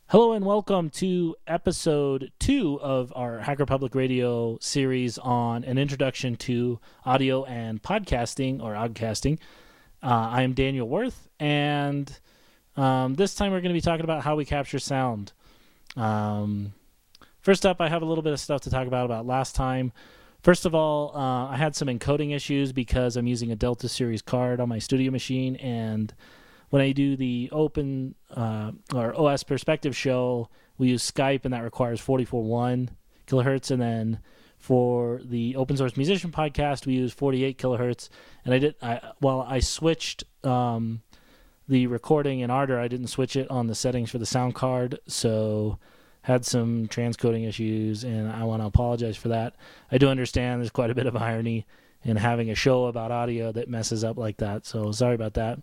Hello and welcome to episode 2 of our Hacker Public Radio series on an introduction to audio and podcasting or oddcasting. I am Daniel Worth, and this time we're going to be talking about how we capture sound. First up, I have a little bit of stuff to talk about last time. First of all, I had some encoding issues because I'm using a Delta Series card on my studio machine, and when I do the open or OS Perspective show, we use Skype, and that requires 44.1 kilohertz. And then for the Open Source Musician podcast, we use 48 kilohertz. And I switched the recording in Ardour, I didn't switch it on the settings for the sound card, so had some transcoding issues, and I want to apologize for that. I do understand there's quite a bit of irony in having a show about audio that messes up like that, so sorry about that.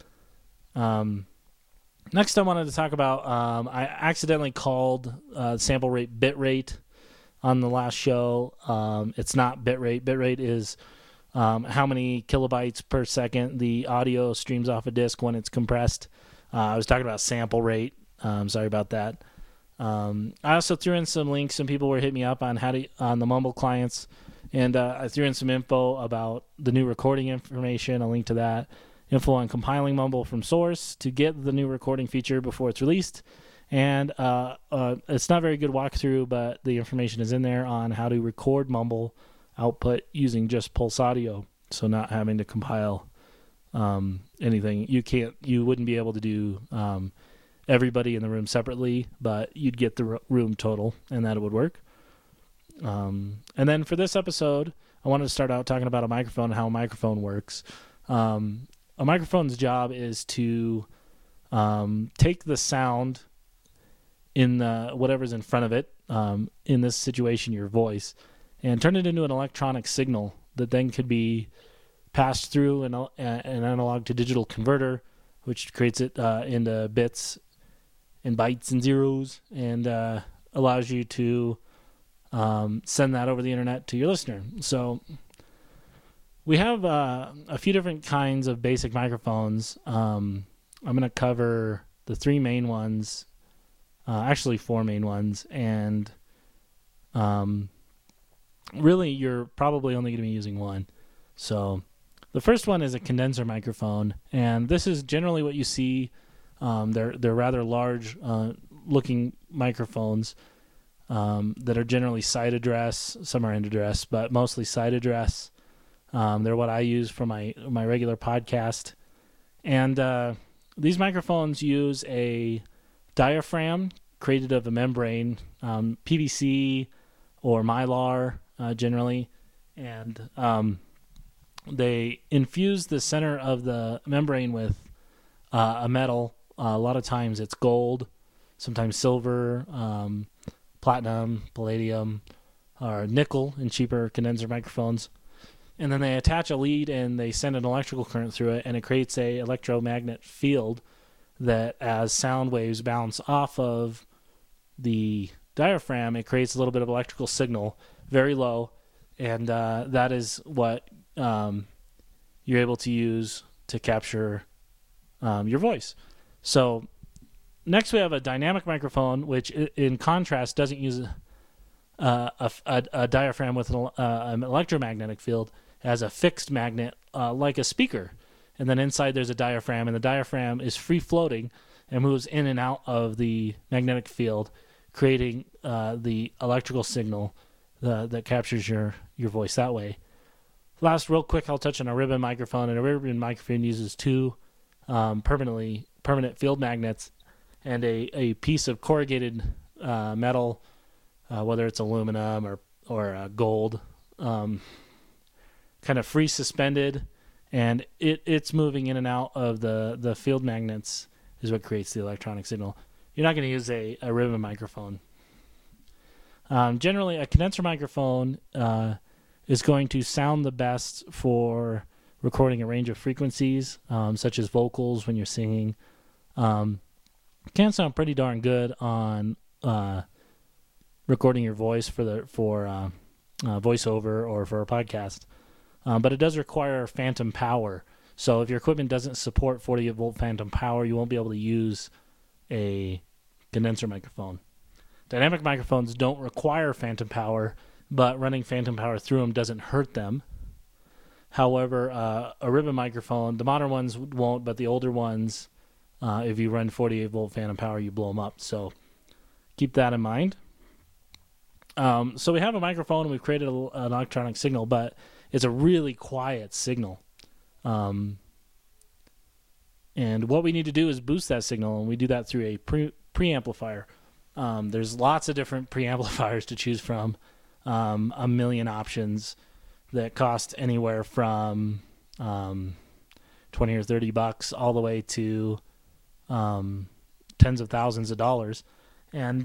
Next I wanted to talk about, I accidentally called sample rate bitrate on the last show. It's not bitrate. Bitrate is how many kilobytes per second the audio streams off a disk when it's compressed. I was talking about sample rate. Sorry about that. I also threw in some links. Some people were hitting me up on on the Mumble clients, and I threw in some info about the new recording information, a link to that. Info on compiling Mumble from source to get the new recording feature before it's released. And it's not a very good walkthrough, but the information is in there on how to record Mumble output using just Pulse Audio, so not having to compile anything. You wouldn't be able to do everybody in the room separately, but you'd get the room total, and that would work. And then for this episode, I wanted to start out talking about a microphone and how a microphone works. A microphone's job is to take the sound in whatever's in front of it, in this situation your voice, and turn it into an electronic signal that then could be passed through an analog to digital converter, which creates it into bits and bytes and zeros, and allows you to send that over the internet to your listener. So we have a few different kinds of basic microphones. I'm going to cover the three main ones, actually four main ones, and really you're probably only going to be using one. So the first one is a condenser microphone, and this is generally what you see. They're rather large looking microphones that are generally side address. Some are end address, but mostly side address. They're what I use for my regular podcast. And these microphones use a diaphragm created of a membrane, PVC or Mylar generally. And they infuse the center of the membrane with a metal. A lot of times it's gold, sometimes silver, platinum, palladium, or nickel in cheaper condenser microphones. And then they attach a lead and they send an electrical current through it, and it creates a electromagnet field that, as sound waves bounce off of the diaphragm, it creates a little bit of electrical signal, very low, and that is what you're able to use to capture your voice. So next we have a dynamic microphone, which in contrast doesn't use a diaphragm with an electromagnetic field. It has a fixed magnet like a speaker, and then inside there's a diaphragm, and the diaphragm is free floating and moves in and out of the magnetic field, creating the electrical signal that captures your voice that way. Last, real quick, I'll touch on a ribbon microphone, and a ribbon microphone uses two permanent field magnets and a piece of corrugated metal, whether it's aluminum or gold, kind of free suspended, and it's moving in and out of the field magnets is what creates the electronic signal. You're not going to use a ribbon microphone. Generally, a condenser microphone is going to sound the best for recording a range of frequencies, such as vocals when you're singing. It can sound pretty darn good on recording your voice for voiceover or for a podcast. But it does require phantom power. So if your equipment doesn't support 48-volt phantom power, you won't be able to use a condenser microphone. Dynamic microphones don't require phantom power, but running phantom power through them doesn't hurt them. However, a ribbon microphone, the modern ones won't, but the older ones, if you run 48 volt phantom power, you blow them up. So keep that in mind. So we have a microphone, and we've created an electronic signal, but it's a really quiet signal. And what we need to do is boost that signal, and we do that through a preamplifier. There's lots of different preamplifiers to choose from, a million options that cost anywhere from $20 or $30 all the way to tens of thousands of dollars. And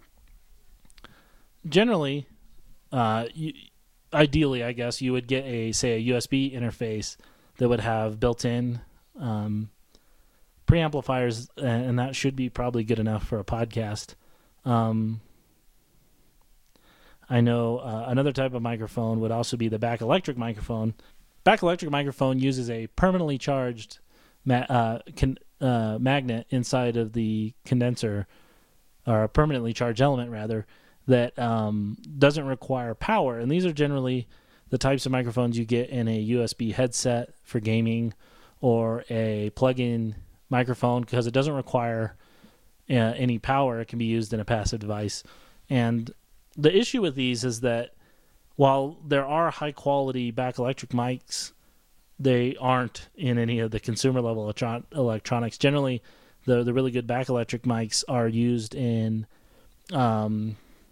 generally, ideally, I guess, you would get a USB interface that would have built-in preamplifiers, and that should be probably good enough for a podcast. I know another type of microphone would also be the back electric microphone. Back electric microphone uses a permanently charged magnet inside of the condenser, or a permanently charged element, rather, that doesn't require power. And these are generally the types of microphones you get in a USB headset for gaming, or a plug-in microphone, because it doesn't require any power. It can be used in a passive device. And the issue with these is that while there are high-quality back electric mics, they aren't in any of the consumer-level electronics. Generally, the really good back electric mics are used in the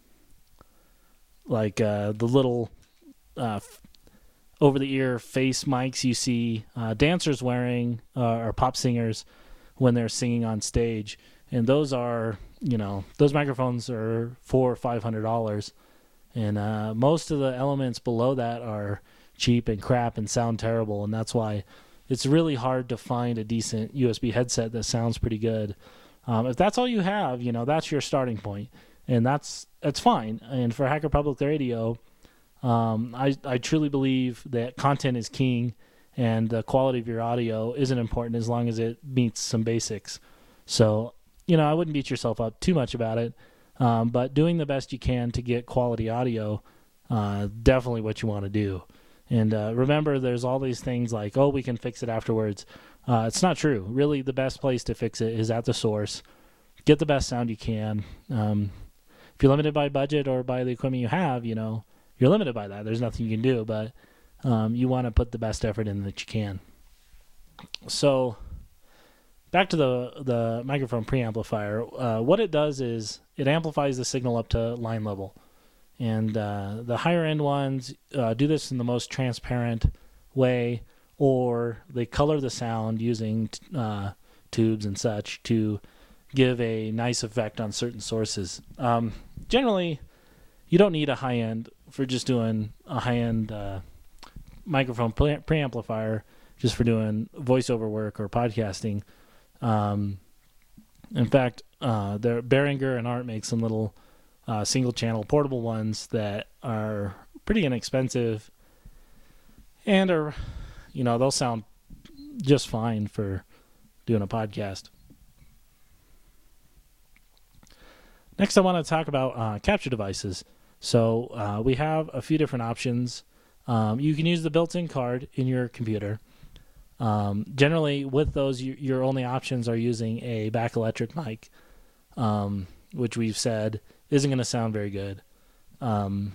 little over-the-ear face mics you see dancers wearing, or pop singers when they're singing on stage. And those are, those microphones are $400 or $500. And most of the elements below that are cheap and crap and sound terrible. And that's why it's really hard to find a decent USB headset that sounds pretty good. If that's all you have, that's your starting point. And that's fine. And for Hacker Public Radio, I truly believe that content is king, and the quality of your audio isn't important as long as it meets some basics. So, I wouldn't beat yourself up too much about it, but doing the best you can to get quality audio, definitely what you want to do. And remember, there's all these things like, we can fix it afterwards. It's not true. Really, the best place to fix it is at the source. Get the best sound you can. If you're limited by budget or by the equipment you have, you're limited by that. There's nothing you can do, but you want to put the best effort in that you can. So back to the microphone preamplifier. What it does is it amplifies the signal up to line level. And the higher end ones do this in the most transparent way, or they color the sound using tubes and such to give a nice effect on certain sources. Generally, you don't need a high-end for just doing a high-end microphone preamplifier just for doing voiceover work or podcasting. In fact, Behringer and Art make some little single-channel portable ones that are pretty inexpensive and are, they'll sound just fine for doing a podcast. Next, I want to talk about capture devices. So we have a few different options. You can use the built-in card in your computer. Generally, with those, your only options are using a back electric mic, which we've said isn't going to sound very good. Like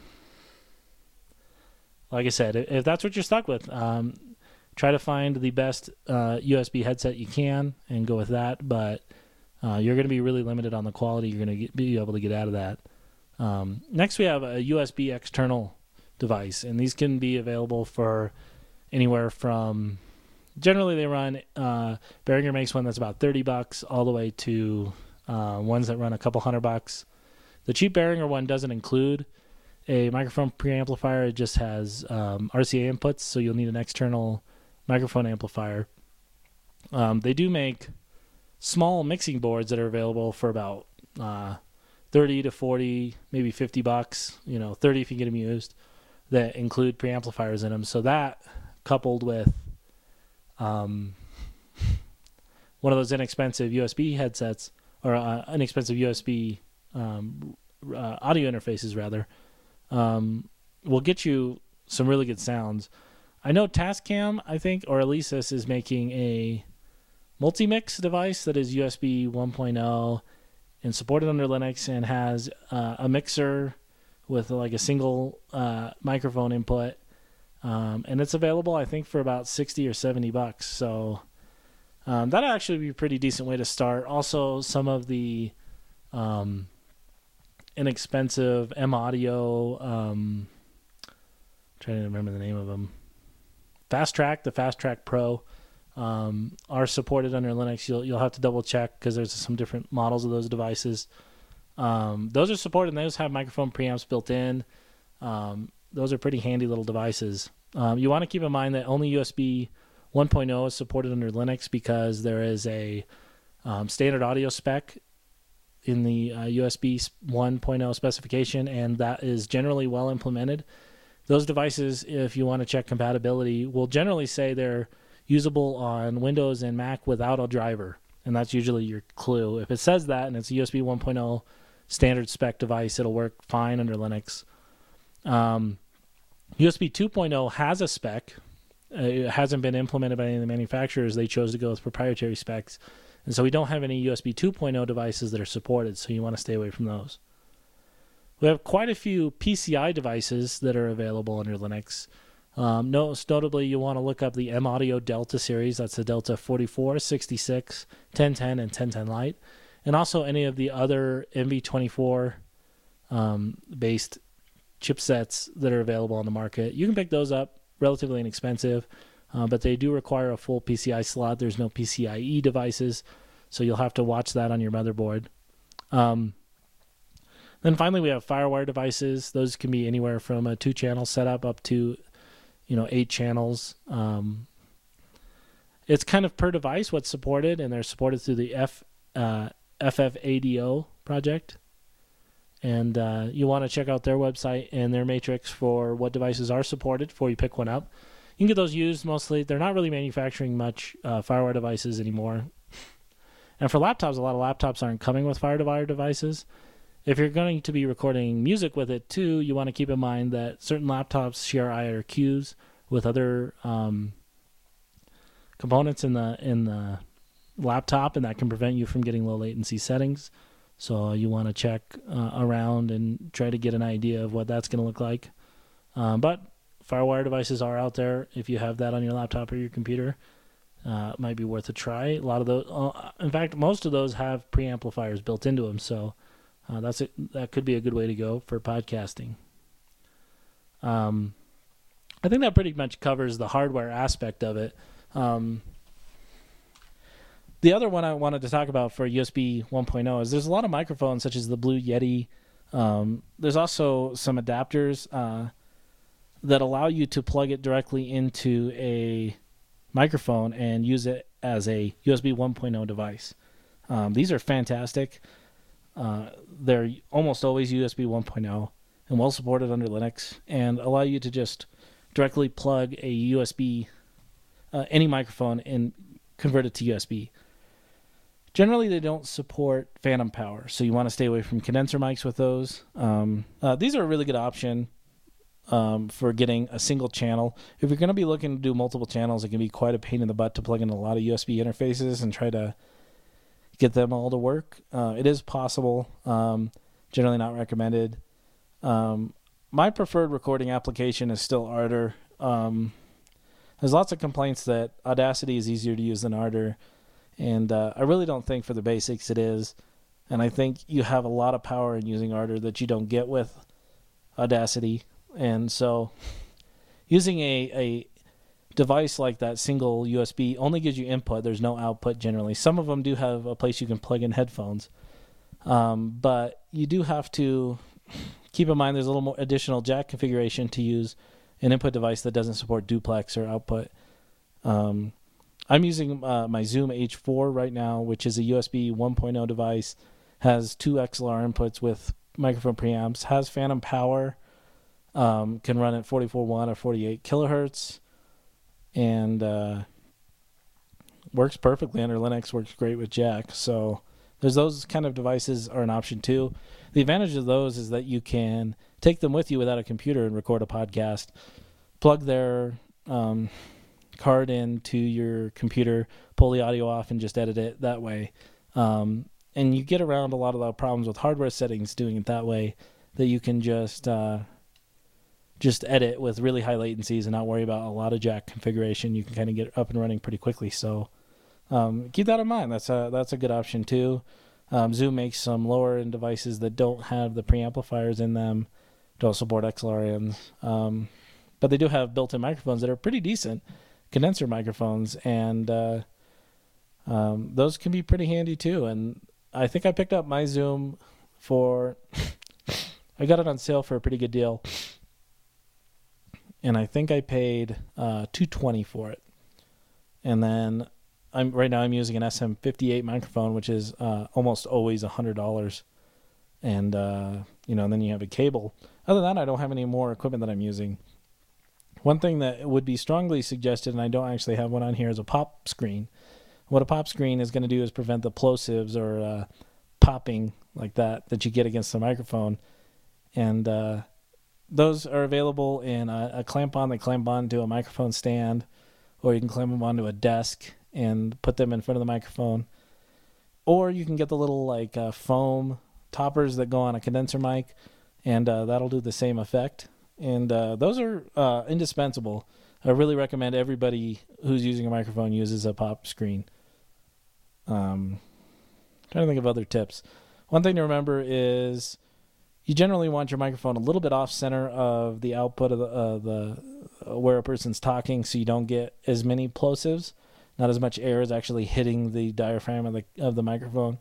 I said, if that's what you're stuck with, try to find the best USB headset you can and go with that. But you're going to be really limited on the quality you're going to be able to get out of that. Next, we have a USB external device, and these can be available for anywhere from, generally they run, Behringer makes one that's about $30 all the way to ones that run a couple $100. The cheap Behringer one doesn't include a microphone preamplifier. It just has RCA inputs, so you'll need an external microphone amplifier. They do make small mixing boards that are available for about 30 to 40, maybe $50, 30 if you get them used, that include preamplifiers in them. So that, coupled with one of those inexpensive USB headsets, or inexpensive USB audio interfaces rather, will get you some really good sounds. I know Tascam, I think, or Alesis is making a multi-mix device that is USB 1.0 and supported under Linux and has a mixer with like a single microphone input. And it's available, I think, for about $60 or $70. So that'd actually be a pretty decent way to start. Also, some of the inexpensive M Audio, trying to remember the name of them. The Fast Track Pro are supported under Linux. You'll have to double check because there's some different models of those devices. Those are supported and those have microphone preamps built in. Those are pretty handy little devices. You want to keep in mind that only USB 1.0 is supported under Linux because there is a standard audio spec in the USB 1.0 specification, and that is generally well implemented. Those devices, if you want to check compatibility, will generally say they're usable on Windows and Mac without a driver, and that's usually your clue. If it says that and it's a USB 1.0 standard spec device, it'll work fine under Linux. USB 2.0 has a spec. It hasn't been implemented by any of the manufacturers. They chose to go with proprietary specs, and so we don't have any USB 2.0 devices that are supported, so you want to stay away from those. We have quite a few PCI devices that are available under Linux. Most notably, you want to look up the M Audio Delta series. That's the Delta 44, 66, 1010, and 1010 Lite. And also any of the other MV24 based chipsets that are available on the market. You can pick those up relatively inexpensive, but they do require a full PCI slot. There's no PCIe devices, so you'll have to watch that on your motherboard. Then finally, we have FireWire devices. Those can be anywhere from a 2-channel setup up to 8 channels. It's kind of per device what's supported, and they're supported through the FFADO project. And you want to check out their website and their matrix for what devices are supported before you pick one up. You can get those used mostly. They're not really manufacturing much FireWire devices anymore. And for laptops, a lot of laptops aren't coming with FireWire devices. If you're going to be recording music with it too, you want to keep in mind that certain laptops share IRQs with other components in the laptop, and that can prevent you from getting low latency settings. So you want to check around and try to get an idea of what that's going to look like. But FireWire devices are out there. If you have that on your laptop or your computer, it might be worth a try. A lot of those, in fact, most of those have preamplifiers built into them. So that could be a good way to go for podcasting. I think that pretty much covers the hardware aspect of it. The other one I wanted to talk about for USB 1.0 is there's a lot of microphones such as the Blue Yeti. There's also some adapters that allow you to plug it directly into a microphone and use it as a USB 1.0 device. These are fantastic. They're almost always USB 1.0 and well supported under Linux, and allow you to just directly plug a USB, any microphone, and convert it to USB. Generally, they don't support phantom power, so you want to stay away from condenser mics with those. These are a really good option for getting a single channel. If you're going to be looking to do multiple channels, it can be quite a pain in the butt to plug in a lot of USB interfaces and try to get them all to work. It is possible, generally not recommended. My preferred recording application is still Ardour. There's lots of complaints that Audacity is easier to use than Ardour, and I really don't think for the basics it is. And I think you have a lot of power in using Ardour that you don't get with Audacity. And so using a device like that, single USB, only gives you input. There's no output generally. Some of them do have a place you can plug in headphones. But you do have to keep in mind there's a little more additional jack configuration to use an input device that doesn't support duplex or output. I'm using my Zoom H4 right now, which is a USB 1.0 device, has 2 XLR inputs with microphone preamps, has phantom power, can run at 44.1 or 48 kilohertz, and works perfectly under Linux, works great with jack. So there's those kind of devices are an option too. The advantage of those is that you can take them with you without a computer and record a podcast, plug their card into your computer, pull the audio off, and just edit it that way. And you get around a lot of the problems with hardware settings doing it that way, that you can just edit with really high latencies and not worry about a lot of jack configuration. You can kind of get up and running pretty quickly. So keep that in mind. That's a good option too. Zoom makes some lower end devices that don't have the preamplifiers in them, don't support XLR ins, but they do have built-in microphones that are pretty decent, condenser microphones, and those can be pretty handy too. And I think I picked up my Zoom for I got it on sale for a pretty good deal, and I think I paid $220 for it. And then right now I'm using an SM58 microphone, which is almost always $100, and and then you have a cable. Other than that, I don't have any more equipment that I'm using. One thing that would be strongly suggested, and I don't actually have one on here, is a pop screen. What a pop screen is going to do is prevent the plosives or popping like that you get against the microphone. And those are available in a clamp-on. They clamp onto a microphone stand, or you can clamp them onto a desk and put them in front of the microphone. Or you can get the little foam toppers that go on a condenser mic, and that'll do the same effect. And those are indispensable. I really recommend everybody who's using a microphone uses a pop screen. Trying to think of other tips. One thing to remember is you generally want your microphone a little bit off center of the output of the where a person's talking, so you don't get as many plosives. Not as much air is actually hitting the diaphragm of the microphone.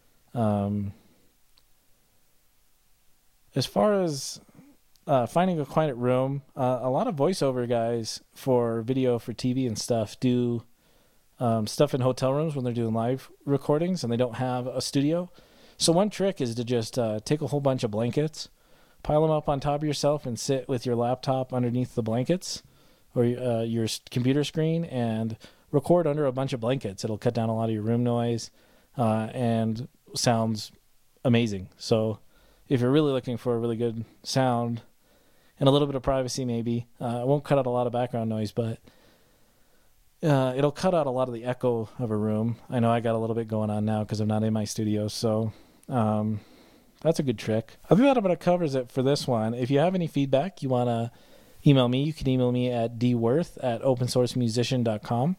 As far as finding a quiet room, a lot of voiceover guys for video, for TV and stuff do stuff in hotel rooms when they're doing live recordings and they don't have a studio. So one trick is to just take a whole bunch of blankets, pile them up on top of yourself, and sit with your laptop underneath the blankets or your computer screen and record under a bunch of blankets. It'll cut down a lot of your room noise and sounds amazing. So if you're really looking for a really good sound and a little bit of privacy, maybe it won't cut out a lot of background noise, but it'll cut out a lot of the echo of a room. I know I got a little bit going on now because I'm not in my studio, so that's a good trick. I think that about covers it for this one. If you have any feedback, you want to email me, you can email me at dworth@opensourcemusician.com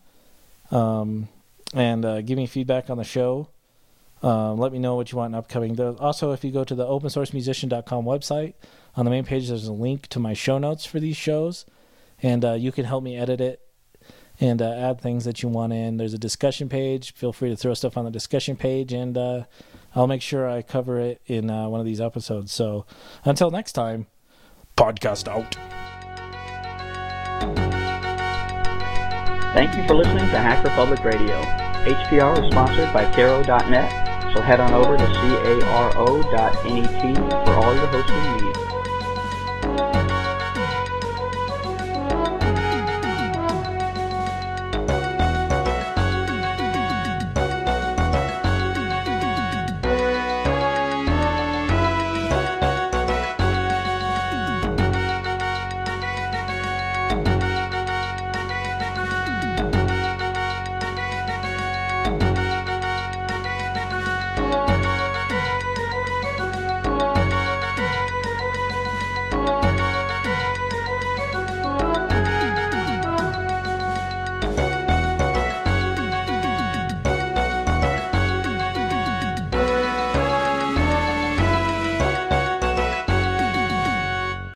and give me feedback on the show. Let me know what you want in upcoming. Also, if you go to the opensourcemusician.com website, on the main page there's a link to my show notes for these shows, and you can help me edit it and add things that you want in. There's a discussion page. Feel free to throw stuff on the discussion page, and I'll make sure I cover it in one of these episodes. So until next time, podcast out. Thank you for listening to Hack Republic Radio. HPR is sponsored by Caro.net, so head on over to caro.net for all your hosting needs.